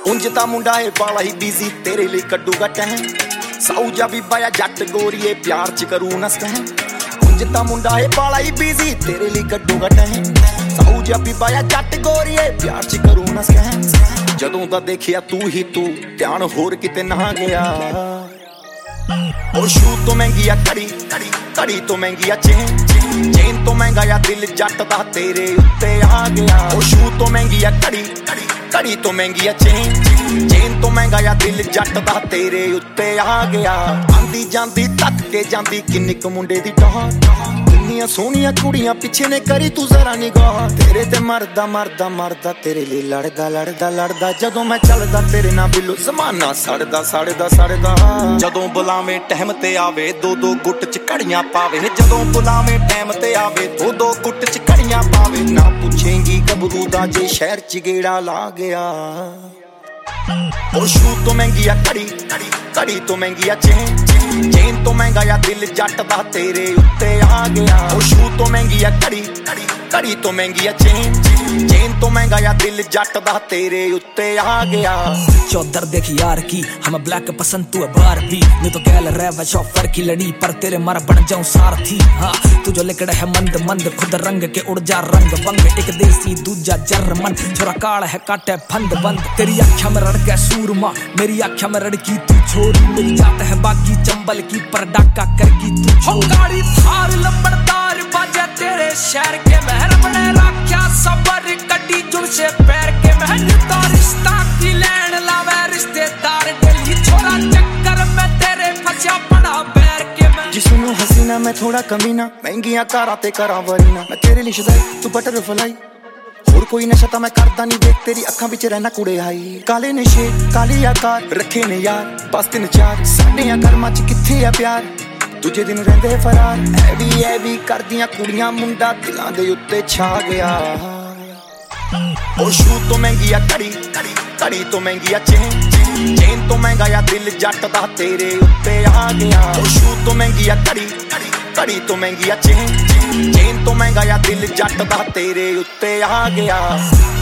ਉਂਝ ਤਾਂ ਮੁੰਡਾ ਏ ਬਾਲਾ ਹੀ ਬਿਜ਼ੀ ਤੇਰੇ ਲਈ ਕੱਢੂਗਾ ਟਾਈਮ ਸਾਊ ਜਾ ਬੀਬਾ ਜਾਂ ਜੱਟ ਗੋਰੀਏ ਪਿਆਰ ਚ ਕਰੂ ਨਾ ਸਕੈਮ ਉਂਝ ਤਾਂ ਮੁੰਡਾ ਏ ਬਾਲਾ ਹੀ ਬਿਜ਼ੀ ਤੇਰੇ ਲਈ ਕੱਢੂਗਾ ਟਾਈਮ ਸਾਊ ਜਾ ਬੀਬਾ ਜਾਂ ਜੱਟ ਗੋਰੀਏ ਪਿਆਰ ਚ ਕਰੂ ਨਾ ਸਕੈਮ ਜਦੋਂ ਦਾ ਦੇਖਿਆ ਤੂੰ ਹੀ ਤੂੰ ਧਿਆਨ ਹੋਰ ਕਿਤੇ ਨਾ ਗਿਆ ਉਹ ਸ਼ੂ ਤੋਂ ਮਹਿੰਗੀ ਆ ਘੜੀ ਘੜੀ ਤੋਂ ਮਹਿੰਗੀ ਆ ਚੇਨ ਤੋਂ ਮਹਿੰਗਾ ਆ ਦਿਲ ਜੱਟ ਦਾ ਤੇਰੇ ਉੱਤੇ ਆ ਗਿਆ ਉਹ ਸ਼ੂ ਤੋਂ ਮਹਿੰਗੀ ਆ ਘੜੀ ਤੋਂ ਮਹਿੰਗੀ ਆ ਚੇਨ ਤੋਂ ਮਹਿੰਗਾ ਆ ਦਿਲ ਜੱਟ ਦਾ ਤੇਰੇ ਉੱਤੇ ਆ ਗਿਆ ਆਂਦੀ ਜਾਂਦੀ ਤੱਕ ਕੇ ਜਾਂਦੀ ਕਿੰਨੀ ਕੁ ਮੁੰਡੇ ਦੀ ਟਾਹ ਕਿੰਨੀਆਂ ਸੋਹਣੀਆਂ ਕੁੜੀਆਂ ਪਿੱਛੇ ਨੇ ਕਰੀ ਤੂੰ ਜ਼ਰਾ ਨਿਗਾਹ ਤੇਰੇ ਤੇ ਮਰਦਾ ਤੇਰੇ ਲਈ ਲੜਦਾ ਜਦੋਂ ਮੈਂ ਚੱਲਦਾ ਤੇਰੇ ਨਾਲ ਬਿੱਲੋ ਜ਼ਮਾਨਾ ਸੜਦਾ ਜਦੋਂ ਬੁਲਾਵੇਂ ਟਾਈਮ ਤੇ ਆਵੇ ਦੋ ਗੁੱਟ ਚ ਘੜੀਆਂ ਪਾਵੇ ਜਦੋਂ ਬੁਲਾਵੇਂ ਟਾਈਮ ਤੇ ਆਵੇ ਦੋ ਗੁੱਟ ਚ ਘੜੀਆਂ ਪਾਵੇ ਨਾ ਪੁੱਛੇਂਗੀ ਗੱਭਰੂ ਦਾ ਜੇ ਸ਼ਹਿਰ ਚ ਗੇੜਾ ਲਾ ਗਿਆ ਉਹ ਸ਼ੂ ਤੋਂ ਮਹਿੰਗੀ ਆ ਘੜੀ ਤੋਂ ਮਹਿੰਗੀ ਆ ਚੇਨ ਤੋਂ ਮਹਿੰਗਾ ਆ ਦਿਲ ਜੱਟ ਦਾ ਤੇਰੇ ਉੱਤੇ ਆ ਗਿਆ ਉਹ ਸ਼ੂ ਤੋਂ ਮਹਿੰਗੀ ਆ ਘੜੀ ਤੋਂ ਮਹਿੰਗੀ ਆ चेन तो महंगा या दिल जट दा तेरे उत्ते आ गया चौधर देख यार की हमें ब्लैक पसंद तू है बार भी मैं तो कह रहा शॉफर की लड़ी पर तेरे मर बन जाऊं सारथी हाँ तू जो लिकड़ा है मंद खुद रंग के उड़ जा रंग बंग एक देसी दूजा जर्मन छोरा काल है काटे फंद बंद तेरी आँखों में रड़के सूरमा मेरी आँखों में रड़की तू छोरी मेरी जात है बाकी चंबल की पर डाका करकी तू छोरी थार लंबड़दार बाजा तेरे शहर के महर बने राख्या सबर कटी जुड़ से पैर के महल रिश्ता की लैन लावे रिश्तेदार दिल्ली छोरा चक्कर में तेरे फंसा पड़ा पैर के मैं जिसनों हसीना मैं थोड़ा कमीना महंगियां कारा ते करा वरीना मैं तेरे लिए शुदाई तू बटरफ्लाई होर कोई नशा तो मैं करता नहीं देख तेरी अखां विच रहना कुड़े आई काले नशे काली आकार रखे ने यार बस 3-4 साडे कर्मां च किथे आ प्यार दूजे दिन रहंदे फरार ऐ भी करदियां कुड़ियां मुंडा दिलां दे उत्ते छा गया ओ शू तो महंगी आ घड़ी तो महंगी आ चेन तो महंगा आ दिल जट दा तेरे उत्ते आ गया ओ शू तो महंगी आ घड़ी तो महंगी आ चेन तो महंगा आ दिल जट दा तेरे उत्ते आ गया